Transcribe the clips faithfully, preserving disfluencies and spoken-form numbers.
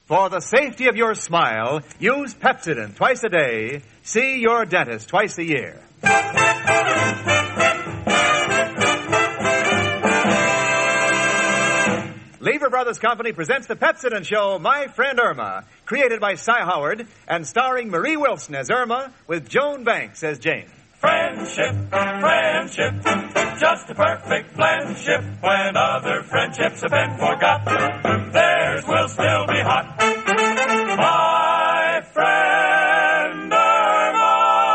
For the safety of your smile, use Pepsodent twice a day. See your dentist twice a year. Lever Brothers Company presents the Pepsodent Show, My Friend Irma, created by Cy Howard and starring Marie Wilson as Irma with Joan Banks as Jane. Friendship, friendship, just a perfect friendship. When other friendships have been forgot, theirs will still be hot. My friend Irma.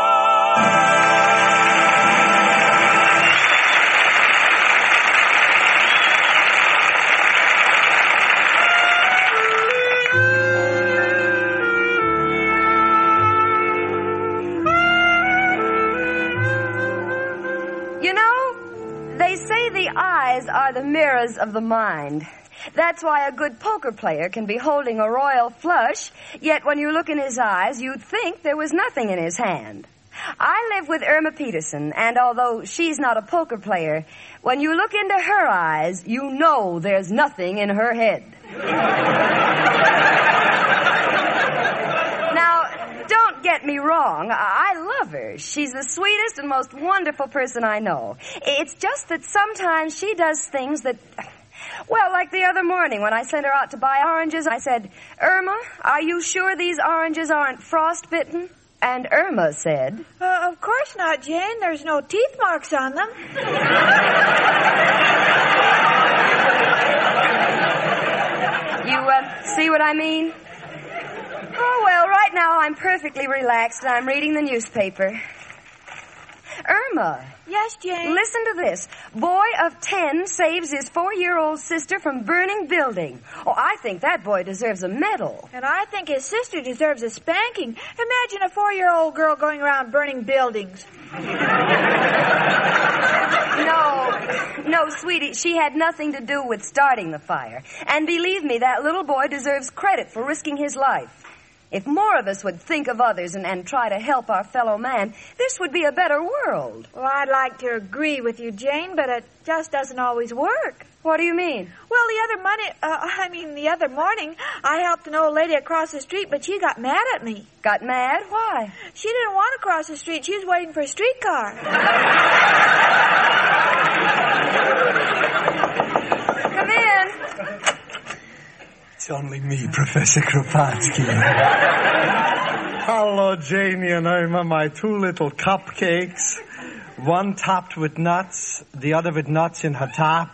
You know, they say the eyes are the mirrors of the mind. That's why a good poker player can be holding a royal flush, yet when you look in his eyes, you'd think there was nothing in his hand. I live with Irma Peterson, and although she's not a poker player, when you look into her eyes, you know there's nothing in her head. Now, don't get me wrong. I love her. She's the sweetest and most wonderful person I know. It's just that sometimes she does things that... Well, like the other morning when I sent her out to buy oranges, I said, Irma, are you sure these oranges aren't frostbitten? And Irma said... Uh, of course not, Jane. There's no teeth marks on them. You, uh, see what I mean? Oh, well, right now I'm perfectly relaxed and I'm reading the newspaper. Irma. Yes, Jane? Listen to this. Boy of ten saves his four-year-old sister from burning building. Oh, I think that boy deserves a medal. And I think his sister deserves a spanking. Imagine a four-year-old girl going around burning buildings. No, no, sweetie, she had nothing to do with starting the fire. And believe me, that little boy deserves credit for risking his life. If more of us would think of others and, and try to help our fellow man, this would be a better world. Well, I'd like to agree with you, Jane, but it just doesn't always work. What do you mean? Well, the other money, uh, I mean, the other morning, I helped an old lady across the street, but she got mad at me. Got mad? Why? She didn't want to cross the street. She was waiting for a streetcar. Come in. It's only me, Professor Kropotkin. Hello, Janie and Irma, my two little cupcakes. One topped with nuts, the other with nuts in her top.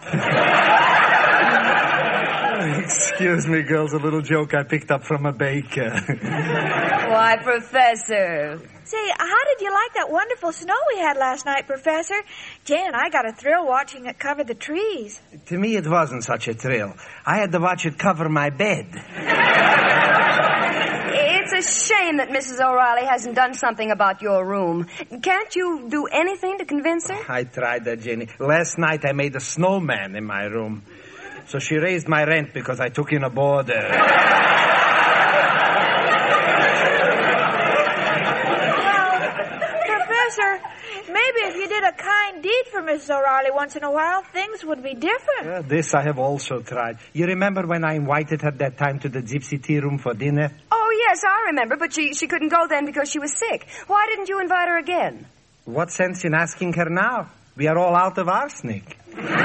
Excuse me, girls, a little joke I picked up from a baker. Why, Professor? Say, how did you like that wonderful snow we had last night, Professor? Jane and I got a thrill watching it cover the trees. To me, it wasn't such a thrill. I had to watch it cover my bed. It's a shame that Missus O'Reilly hasn't done something about your room. Can't you do anything to convince her? I tried that, Jenny. Last night I made a snowman in my room. So she raised my rent because I took in a boarder. Maybe if you did a kind deed for Missus O'Reilly once in a while, things would be different. Yeah, this I have also tried. You remember when I invited her that time to the gypsy tea room for dinner? Oh, yes, I remember, but she, she couldn't go then because she was sick. Why didn't you invite her again? What sense in asking her now? We are all out of arsenic.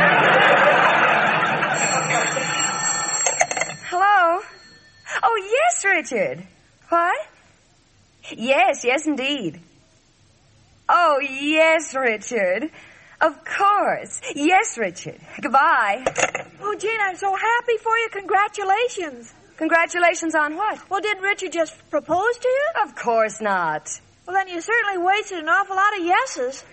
Hello? Oh, yes, Richard. What? Yes, yes, indeed. Oh, yes, Richard. Of course. Yes, Richard. Goodbye. Oh, Jane, I'm so happy for you. Congratulations. Congratulations on what? Well, didn't Richard just propose to you? Of course not. Well, then you certainly wasted an awful lot of yeses.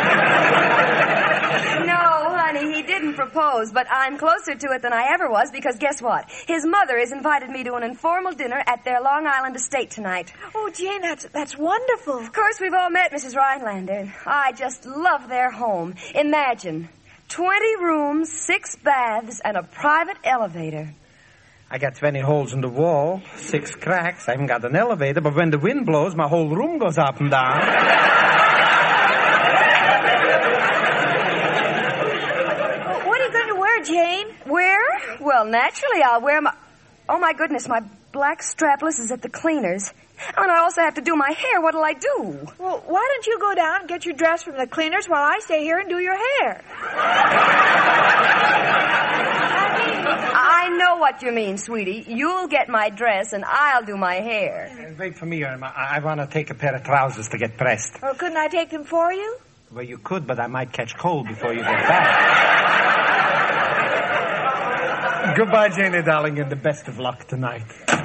No, honey, he didn't propose, but I'm closer to it than I ever was because guess what? His mother has invited me to an informal dinner at their Long Island estate tonight. Oh, Jane, that's that's wonderful. Of course, we've all met Missus Rhinelander. I just love their home. Imagine, twenty rooms, six baths, and a private elevator. I got twenty holes in the wall, six cracks. I haven't got an elevator, but when the wind blows, my whole room goes up and down. What are you going to wear, Jane? Wear? Well, naturally, I'll wear my... Oh, my goodness, my black strapless is at the cleaners. Oh, and I also have to do my hair. What'll I do? Well, why don't you go down and get your dress from the cleaners while I stay here and do your hair? I know what you mean, sweetie. You'll get my dress and I'll do my hair. Uh, wait for me, Irma. I, I want to take a pair of trousers to get pressed. Or couldn't I take them for you? Well, you could, but I might catch cold before you get back. Goodbye, Janie, darling, and the best of luck tonight.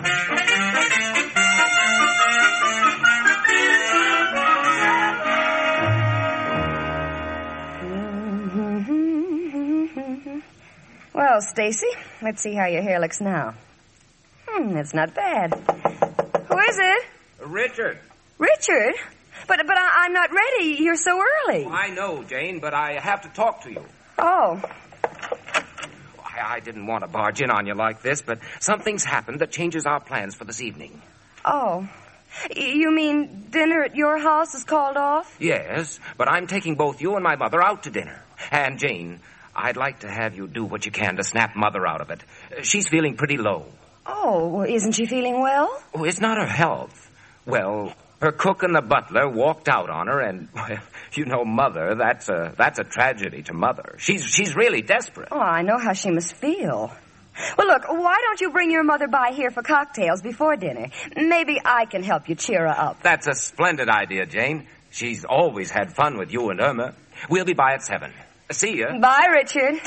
Well, Stacy, let's see how your hair looks now. Hmm, it's not bad. Who is it? Richard. Richard? But but I, I'm not ready. You're so early. Oh, I know, Jane, but I have to talk to you. Oh. I, I didn't want to barge in on you like this, but something's happened that changes our plans for this evening. Oh. Y- You mean dinner at your house is called off? Yes, but I'm taking both you and my mother out to dinner. And, Jane, I'd like to have you do what you can to snap Mother out of it. She's feeling pretty low. Oh, well, isn't she feeling well? Oh, it's not her health. Well, her cook and the butler walked out on her, and, well, you know, Mother, that's a that's a tragedy to Mother. She's she's really desperate. Oh, I know how she must feel. Well, look, why don't you bring your mother by here for cocktails before dinner? Maybe I can help you cheer her up. That's a splendid idea, Jane. She's always had fun with you and Irma. We'll be by at seven. See ya. Bye, Richard.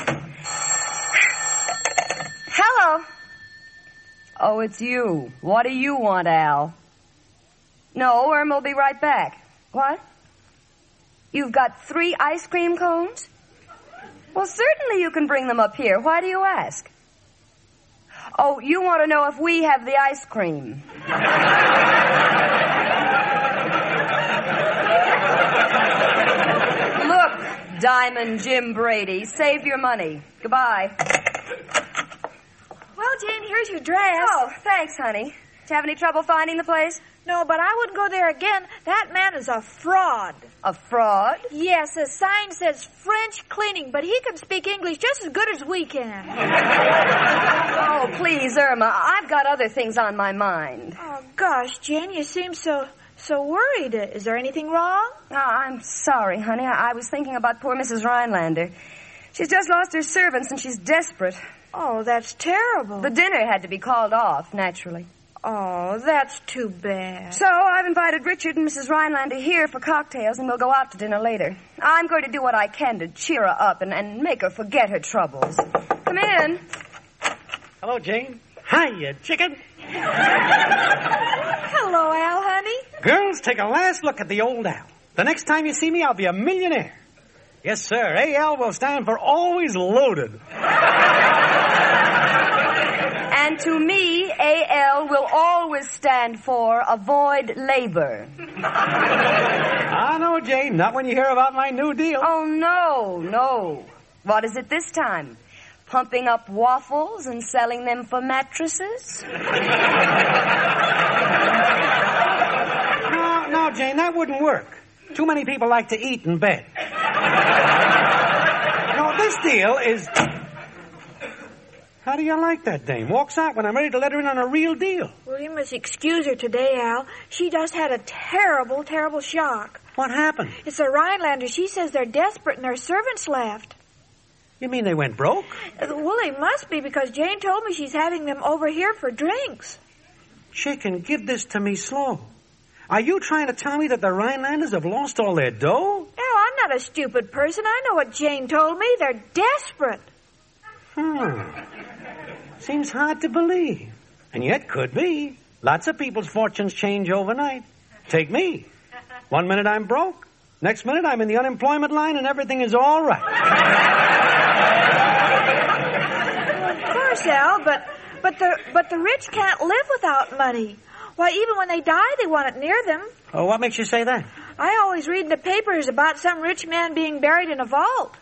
Hello. Oh, it's you. What do you want, Al? No, Irma will be right back. What? You've got three ice cream cones? Well, certainly you can bring them up here. Why do you ask? Oh, you want to know if we have the ice cream. Look, Diamond Jim Brady, save your money. Goodbye. Well, Jane, here's your dress. Oh, thanks, honey. Did you have any trouble finding the place? No, but I wouldn't go there again. That man is a fraud. A fraud? Yes, the sign says French cleaning, but he can speak English just as good as we can. Oh, please, Irma, I've got other things on my mind. Oh, gosh, Jane, you seem so so worried. Is there anything wrong? Oh, I'm sorry, honey. I, I was thinking about poor Missus Rhinelander. She's just lost her servants, and she's desperate. Oh, that's terrible. The dinner had to be called off, naturally. Oh, that's too bad. So I've invited Richard and Missus Rhinelander here for cocktails, and we'll go out to dinner later. I'm going to do what I can to cheer her up and, and make her forget her troubles. Come in. Hello, Jane. Hiya, chicken. Hello, Al, honey. Girls, take a last look at the old Al. The next time you see me, I'll be a millionaire. Yes, sir. A L will stand for always loaded. And to me, A L will always stand for avoid labor. I know, Jane. Not when you hear about my new deal. Oh, no, no. What is it this time? Pumping up waffles and selling them for mattresses? No, no, Jane, that wouldn't work. Too many people like to eat in bed. No, this deal is... How do you like that dame? Walks out when I'm ready to let her in on a real deal. Well, you must excuse her today, Al. She just had a terrible, terrible shock. What happened? It's the Rhinelanders. She says they're desperate and their servants left. You mean they went broke? Well, they must be because Jane told me she's having them over here for drinks. Chicken, give this to me slow. Are you trying to tell me that the Rhinelanders have lost all their dough? No, I'm not a stupid person. I know what Jane told me. They're desperate. Hmm. Seems hard to believe. And yet could be. Lots of people's fortunes change overnight. Take me. One minute I'm broke. Next minute I'm in the unemployment line and everything is all right. Well, of course, Al, but but the but the rich can't live without money. Why, even when they die, they want it near them. Oh, what makes you say that? I always read in the papers about some rich man being buried in a vault.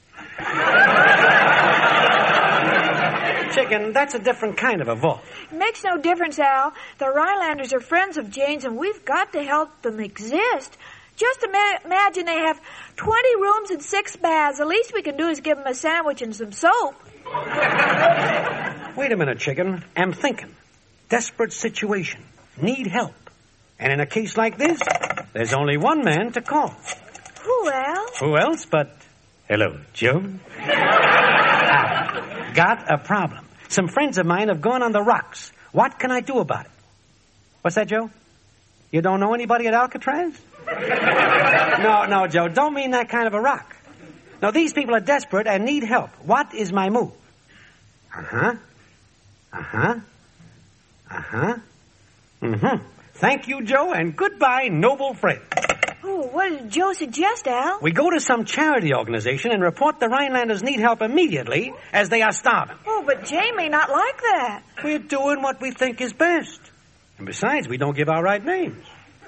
Chicken, that's a different kind of a vault. It makes no difference, Al. The Rhinelanders are friends of Jane's, and we've got to help them exist. Just ima- imagine they have twenty rooms and six baths. The least we can do is give them a sandwich and some soap. Wait a minute, Chicken. I'm thinking. Desperate situation. Need help. And in a case like this, there's only one man to call. Who, Al? Who else but... Hello, Joe. ah, got a problem. Some friends of mine have gone on the rocks. What can I do about it? What's that, Joe? You don't know anybody at Alcatraz? no, no, Joe. Don't mean that kind of a rock. No, these people are desperate and need help. What is my move? Uh-huh. Uh-huh. Uh-huh. Mm-hmm. Thank you, Joe, and goodbye, noble friend. Oh, what did Joe suggest, Al? We go to some charity organization and report the Rhinelanders need help immediately as they are starving. Oh, but Jay may not like that. We're doing what we think is best. And besides, we don't give our right names.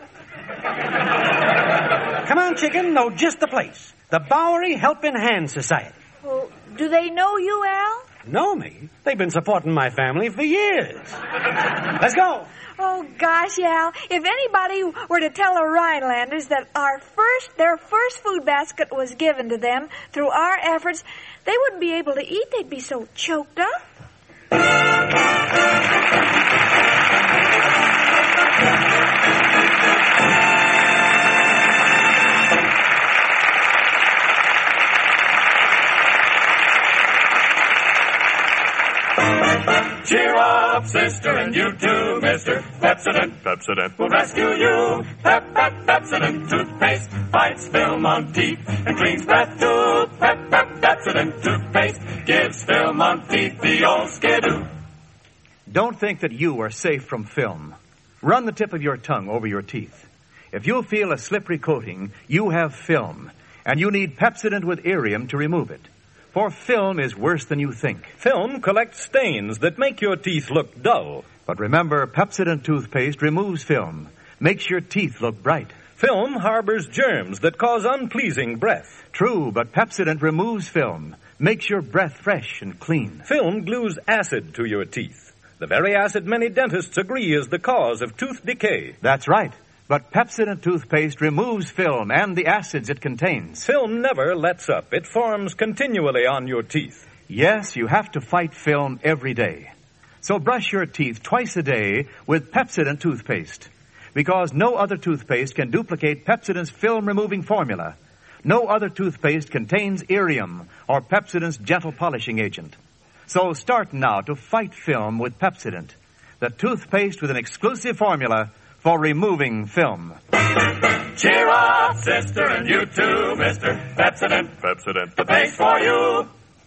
Come on, Chicken. Know just the place. The Bowery Helping Hand Society. Well, do they know you, Al? Know me? They've been supporting my family for years. Let's go. Oh, gosh, Al. If anybody were to tell the Rhinelanders that our first, their first food basket was given to them through our efforts, they wouldn't be able to eat. They'd be so choked up. Cheer up, sister, and you too, Mister Pepsodent. Pepsodent will rescue you. Pep, pep, Pepsodent toothpaste fights film on teeth and cleans breath too. Pep, pep, Pepsodent toothpaste gives film on teeth the old skidoo. Don't think that you are safe from film. Run the tip of your tongue over your teeth. If you feel a slippery coating, you have film, and you need Pepsodent with Irium to remove it. For film is worse than you think. Film collects stains that make your teeth look dull. But remember, Pepsodent toothpaste removes film, makes your teeth look bright. Film harbors germs that cause unpleasing breath. True, but Pepsodent removes film, makes your breath fresh and clean. Film glues acid to your teeth. The very acid many dentists agree is the cause of tooth decay. That's right. But Pepsodent toothpaste removes film and the acids it contains. Film never lets up. It forms continually on your teeth. Yes, you have to fight film every day. So brush your teeth twice a day with Pepsodent toothpaste. Because no other toothpaste can duplicate Pepsodent's film-removing formula. No other toothpaste contains Irium or Pepsodent's gentle polishing agent. So start now to fight film with Pepsodent, the toothpaste with an exclusive formula for removing film. Cheer up, sister, and you too, Mister Pepsodent. Pepsodent, the paste for you.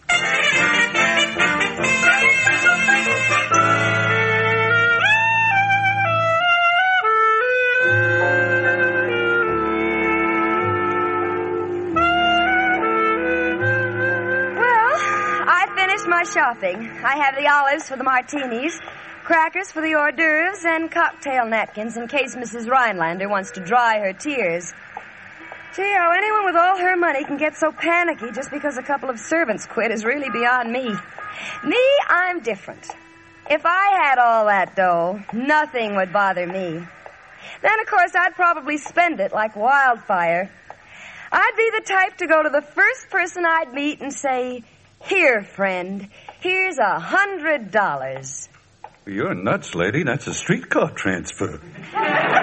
Well, I finished my shopping. I have the olives for the martinis, crackers for the hors d'oeuvres, and cocktail napkins in case Missus Rhinelander wants to dry her tears. Gee, how anyone with all her money can get so panicky just because a couple of servants quit is really beyond me. Me, I'm different. If I had all that dough, nothing would bother me. Then, of course, I'd probably spend it like wildfire. I'd be the type to go to the first person I'd meet and say, "Here, friend, here's a hundred dollars." You're nuts, lady. That's a streetcar transfer. Well,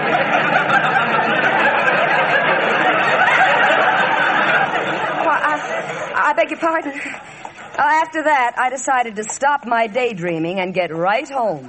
I, I beg your pardon. Uh, after that, I decided to stop my daydreaming and get right home.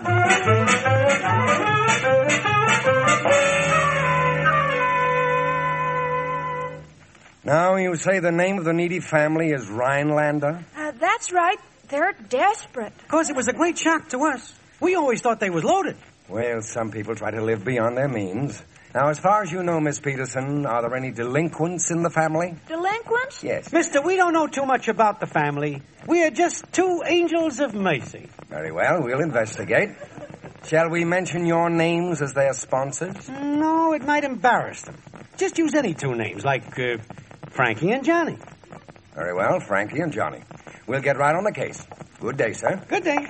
Now you say the name of the needy family is Rhinelander? Uh, that's right. They're desperate. Of course, it was a great shock to us. We always thought they was loaded. Well, some people try to live beyond their means. Now, as far as you know, Miss Peterson, are there any delinquents in the family? Delinquents? Yes. Mister, we don't know too much about the family. We are just two angels of mercy. Very well, we'll investigate. Shall we mention your names as their sponsors? No, it might embarrass them. Just use any two names, like uh, Frankie and Johnny. Very well, Frankie and Johnny. We'll get right on the case. Good day, sir. Good day.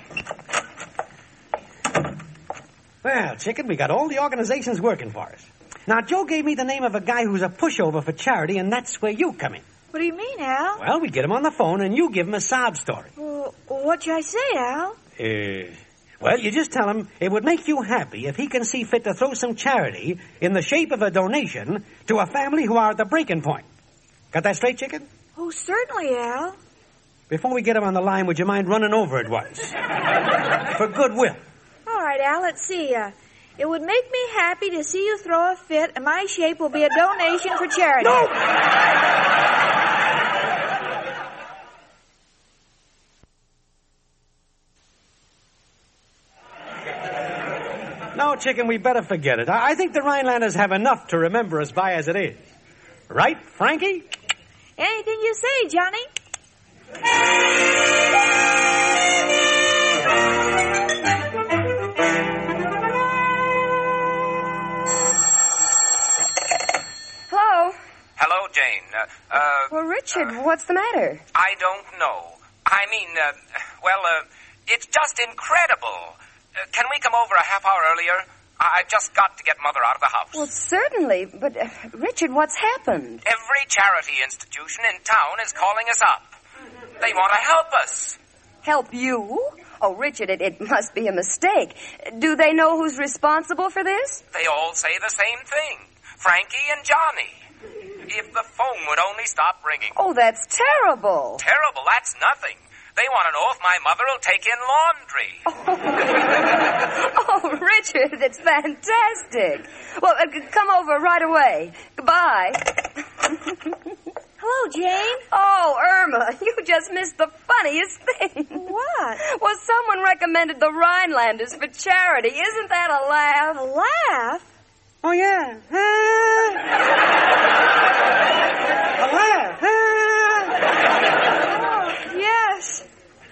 Well, Chicken, we got all the organizations working for us. Now, Joe gave me the name of a guy who's a pushover for charity, and that's where you come in. What do you mean, Al? Well, we get him on the phone, and you give him a sob story. Well, what should I say, Al? Uh, well, you just tell him it would make you happy if he can see fit to throw some charity in the shape of a donation to a family who are at the breaking point. Got that straight, Chicken? Oh, certainly, Al. Before we get him on the line, would you mind running over it once? For goodwill. All right, Al, let's see. Uh, it would make me happy to see you throw a fit, and my shape will be a donation for charity. No! No, Chicken, we better forget it. I think the Rhinelanders have enough to remember us by as it is. Right, Frankie? Anything you say, Johnny. Hello? Hello, Jane. Uh, uh, Well, Richard, uh, what's the matter? I don't know. I mean, uh, well, uh, it's just incredible. Uh, can we come over a half hour earlier? I- I've just got to get Mother out of the house. Well, certainly, but, uh, Richard, what's happened? Every charity institution in town is calling us up. They want to help us. Help you? Oh, Richard, it, it must be a mistake. Do they know who's responsible for this? They all say the same thing. Frankie and Johnny. If the phone would only stop ringing. Oh, that's terrible. Terrible, that's nothing. They want to know if my mother will take in laundry. Oh, oh Richard, that's fantastic. Well, uh, come over right away. Goodbye. Hello, Jane. Oh, Irma, you just missed the funniest thing. What? Well, someone recommended the Rhinelanders for charity. Isn't that a laugh? A laugh? Oh, yeah. A laugh. Oh, yes.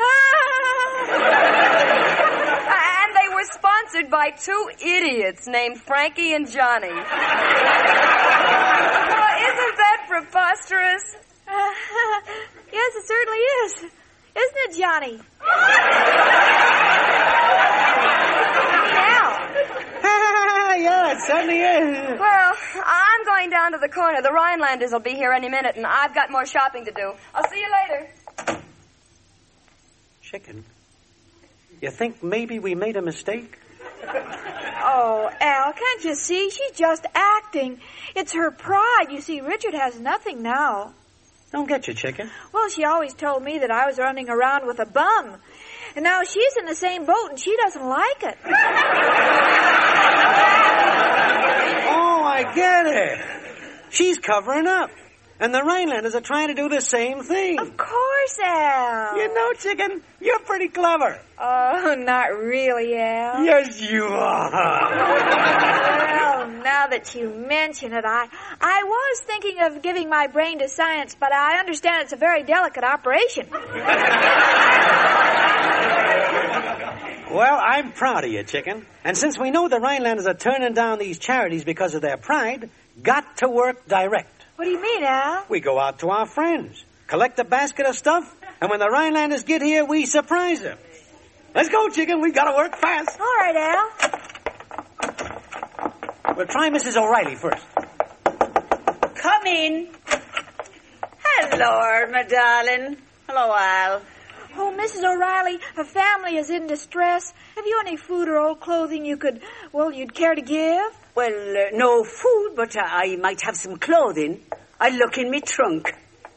And they were sponsored by two idiots named Frankie and Johnny. Well, isn't that preposterous? Uh, yes, it certainly is. Isn't it, Johnny? Now. Yeah, it certainly is. Well, I'm going down to the corner. The Rhinelanders will be here any minute, and I've got more shopping to do. I'll see you later. Chicken, you think maybe we made a mistake? Oh, Al, can't you see? She's just acting. It's her pride. You see, Richard has nothing now. Don't get you, Chicken. Well, she always told me that I was running around with a bum. And now she's in the same boat, and she doesn't like it. Oh, I get it. She's covering up. And the Rhinelanders are trying to do the same thing. Of course, Al. You know, Chicken, you're pretty clever. Oh, not really, Al. Yes, you are. Well, now that you mention it, I, I was thinking of giving my brain to science, but I understand it's a very delicate operation. Well, I'm proud of you, Chicken. And since we know the Rhinelanders are turning down these charities because of their pride, got to work direct. What do you mean, Al? We go out to our friends, collect a basket of stuff, and when the Rhinelanders get here, we surprise them. Let's go, Chicken. We gotta work fast. All right, Al. We'll try Missus O'Reilly first. Come in. Hello, Irma, darling. Hello, Al. Oh, Missus O'Reilly, a family is in distress. Have you any food or old clothing you could, well, you'd care to give? Well, uh, no food, but uh, I might have some clothing. I'll look in me trunk.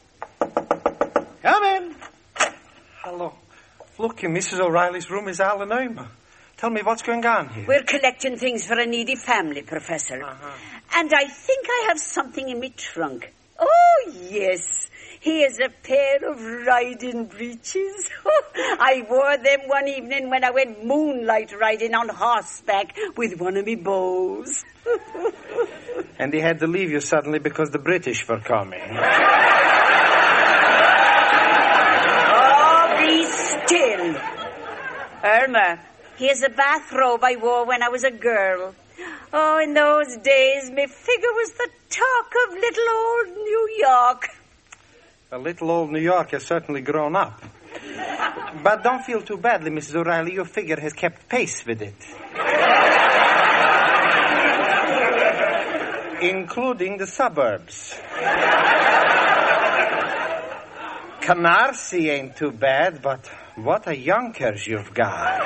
Come in. Hello. Look, in Missus O'Reilly's room is Al and Irma. Tell me what's going on here. We're collecting things for a needy family, Professor. Uh-huh. And I think I have something in me trunk. Oh, yes. Here's a pair of riding breeches. I wore them one evening when I went moonlight riding on horseback with one of me beaux. And he had to leave you suddenly because the British were coming. Oh, be still. Irma, here's a bathrobe I wore when I was a girl. Oh, in those days, my figure was the talk of little old New York. Well, little old New York has certainly grown up. But don't feel too badly, Missus O'Reilly. Your figure has kept pace with it. Including the suburbs. Canarsie ain't too bad, but what a yonkers you've got.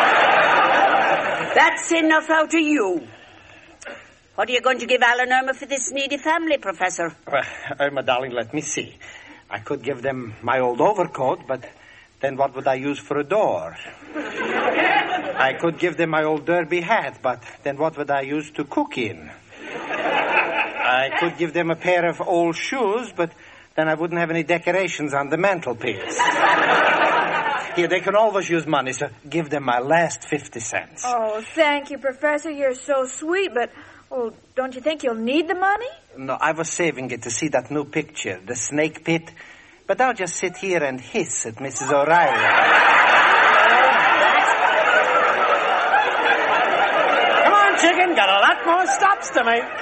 That's enough out of you. What are you going to give Al and Irma for this needy family, Professor? Well, Irma, darling, let me see. I could give them my old overcoat, but then what would I use for a door? I could give them my old derby hat, but then what would I use to cook in? I could give them a pair of old shoes, but then I wouldn't have any decorations on the mantelpiece. Here, they can always use money, so give them my last fifty cents. Oh, thank you, Professor. You're so sweet, but, oh, don't you think you'll need the money? No, I was saving it to see that new picture, The Snake Pit. But I'll just sit here and hiss at Missus O'Reilly. Come on, chicken. Got a lot more stops to make.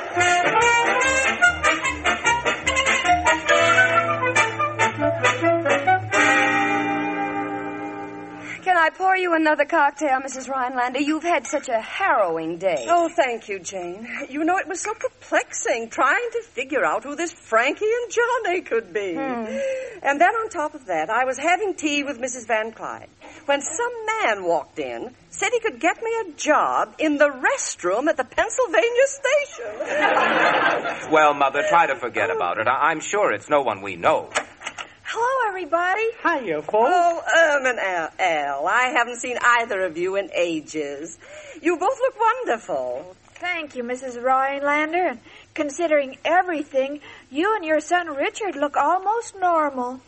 Can I pour you another cocktail, Missus Rhinelander? You've had such a harrowing day. Oh, thank you, Jane. You know, it was so perplexing trying to figure out who this Frankie and Johnny could be. Hmm. And then on top of that, I was having tea with Missus Van Clyde when some man walked in, said he could get me a job in the restroom at the Pennsylvania station. Well, Mother, try to forget about it. I- I'm sure it's no one we know. Hello, everybody. Hiya, folks. Oh, um, and Al, Al, I haven't seen either of you in ages. You both look wonderful. Thank you, Missus Rhinelander. And considering everything, you and your son Richard look almost normal.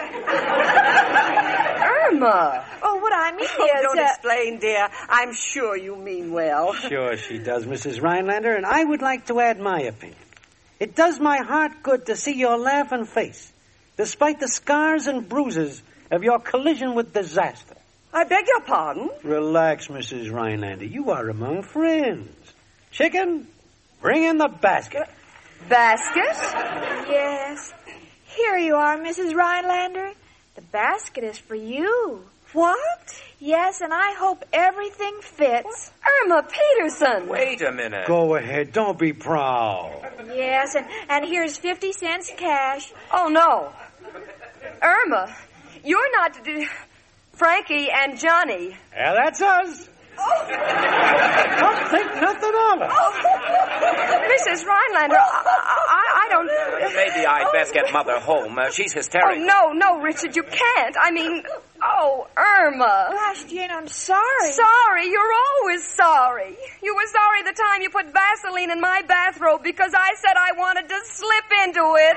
Irma. Oh, what I mean Oh, is... don't uh, explain, dear. I'm sure you mean well. Sure she does, Missus Rhinelander, and I would like to add my opinion. It does my heart good to see your laughing face, despite the scars and bruises of your collision with disaster. I beg your pardon? Relax, Missus Rhinelander. You are among friends. Chicken, bring in the basket. Basket? Yes. Here you are, Missus Rhinelander. The basket is for you. What? Yes, and I hope everything fits. Irma Peterson. Wait a minute. Go ahead. Don't be proud. Yes, and, and here's fifty cents cash. Oh, no. Irma, you're not... Uh, Frankie and Johnny. Yeah, that's us. Oh. Don't think nothing of it. Oh. Missus Rhinelander, I, I, I don't... Maybe I'd best get Mother home. Uh, she's hysterical. Oh, no, no, Richard, you can't. I mean, oh, Irma. Gosh, Jane, I'm sorry. Sorry? You're always sorry. You were sorry the time you put Vaseline in my bathrobe because I said I wanted to slip into it.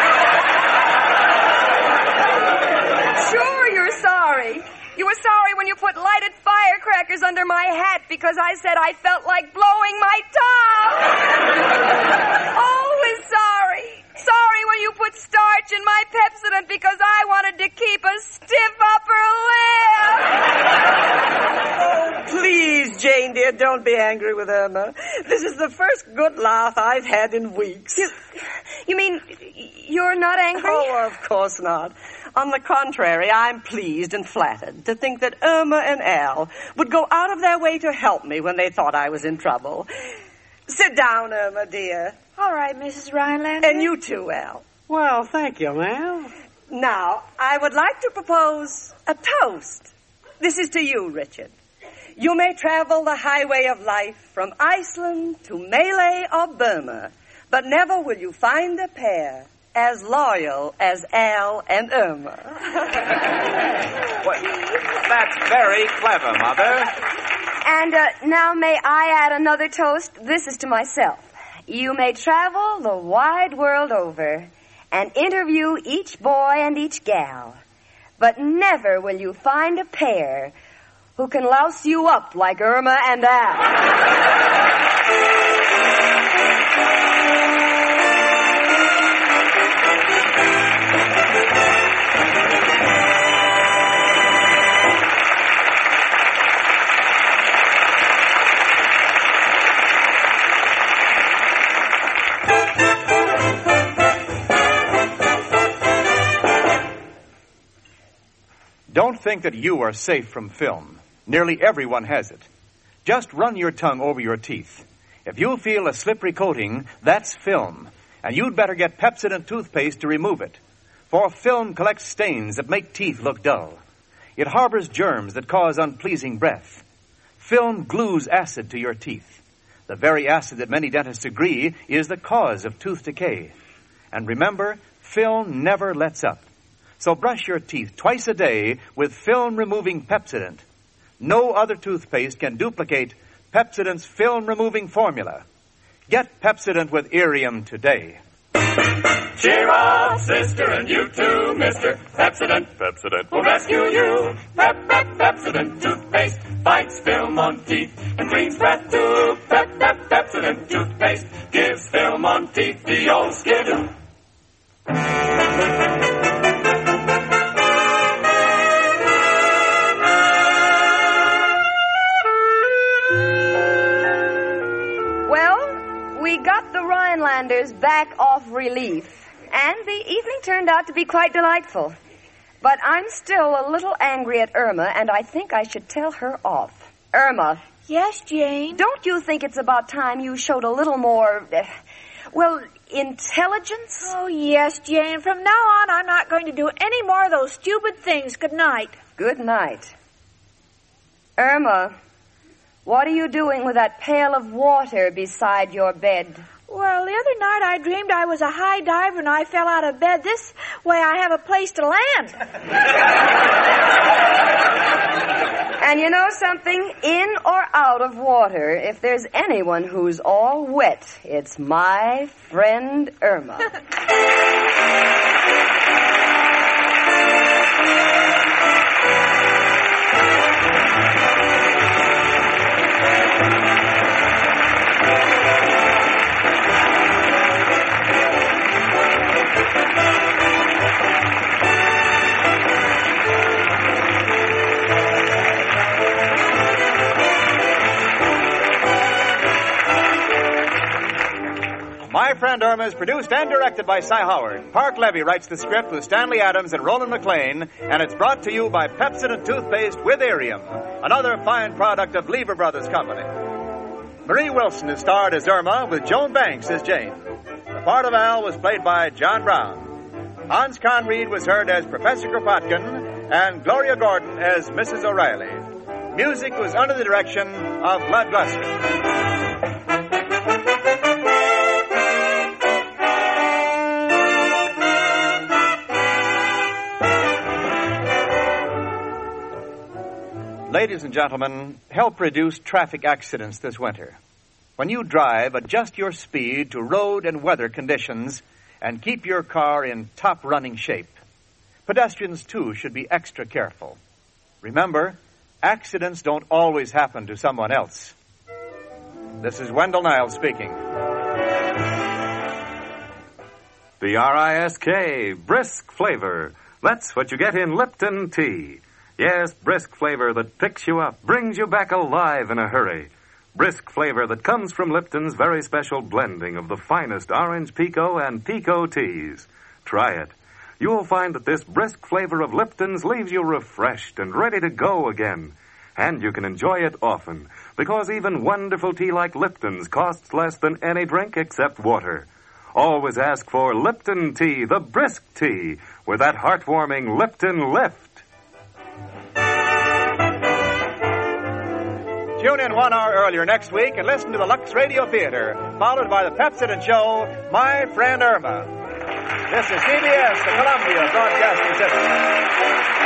Sure, you're sorry. You were sorry when you put lighted firecrackers under my hat because I said I felt like blowing my top. Always sorry. Sorry when you put starch in my Pepsodent because I wanted to keep a stiff upper lip. Oh, please, Jane, dear, don't be angry with Irma. This is the first good laugh I've had in weeks. You, you mean you're not angry? Oh, of course not. On the contrary, I'm pleased and flattered to think that Irma and Al would go out of their way to help me when they thought I was in trouble. Sit down, Irma, dear. All right, Missus Rhinelander. And you too, Al. Well, thank you, ma'am. Now, I would like to propose a toast. This is to you, Richard. You may travel the highway of life from Iceland to Malay or Burma, but never will you find a pair as loyal as Al and Irma. Well, that's very clever, Mother. And uh, now may I add another toast? This is to myself. You may travel the wide world over and interview each boy and each gal, but never will you find a pair who can louse you up like Irma and Al. Don't think that you are safe from film. Nearly everyone has it. Just run your tongue over your teeth. If you feel a slippery coating, that's film. And you'd better get Pepsodent toothpaste to remove it. For film collects stains that make teeth look dull. It harbors germs that cause unpleasing breath. Film glues acid to your teeth. The very acid that many dentists agree is the cause of tooth decay. And remember, film never lets up. So brush your teeth twice a day with film-removing Pepsodent. No other toothpaste can duplicate Pepsodent's film-removing formula. Get Pepsodent with Irium today. Cheer up, sister, and you too, Mister Pepsodent. Pepsodent will rescue you. Pep, pep, Pepsodent toothpaste fights film on teeth and cleans breath too. Pep, pep, Pepsodent toothpaste gives film on teeth the old skidoo. Well, we got the Rhinelanders back off relief. And the evening turned out to be quite delightful. But I'm still a little angry at Irma, and I think I should tell her off. Irma. Yes, Jane? Don't you think it's about time you showed a little more, uh, well, intelligence? Oh, yes, Jane. From now on, I'm not going to do any more of those stupid things. Good night. Good night. Irma, what are you doing with that pail of water beside your bed? Well, the other night I dreamed I was a high diver and I fell out of bed. This way I have a place to land. And you know something? In or out of water, if there's anyone who's all wet, it's my friend Irma. My Friend Irma is produced and directed by Cy Howard. Park Levy writes the script with Stanley Adams and Roland McClain, and it's brought to you by Pepsodent Toothpaste with Irium, another fine product of Lever Brothers Company. Marie Wilson is starred as Irma with Joan Banks as Jane. The part of Al was played by John Brown. Hans Conried was heard as Professor Kropotkin, and Gloria Gordon as Missus O'Reilly. Music was under the direction of Bud Gluskin. Ladies and gentlemen, help reduce traffic accidents this winter. When you drive, adjust your speed to road and weather conditions and keep your car in top running shape. Pedestrians, too, should be extra careful. Remember, accidents don't always happen to someone else. This is Wendell Niles speaking. B R I S K, brisk flavor. That's what you get in Lipton tea. Yes, brisk flavor that picks you up, brings you back alive in a hurry. Brisk flavor that comes from Lipton's very special blending of the finest orange Pico and Pico teas. Try it. You'll find that this brisk flavor of Lipton's leaves you refreshed and ready to go again. And you can enjoy it often, because even wonderful tea like Lipton's costs less than any drink except water. Always ask for Lipton tea, the brisk tea, with that heartwarming Lipton lift. Tune in one hour earlier next week and listen to the Lux Radio Theater, followed by the Pepsodent Show, My Friend Irma. This is C B S, the Columbia Broadcasting System.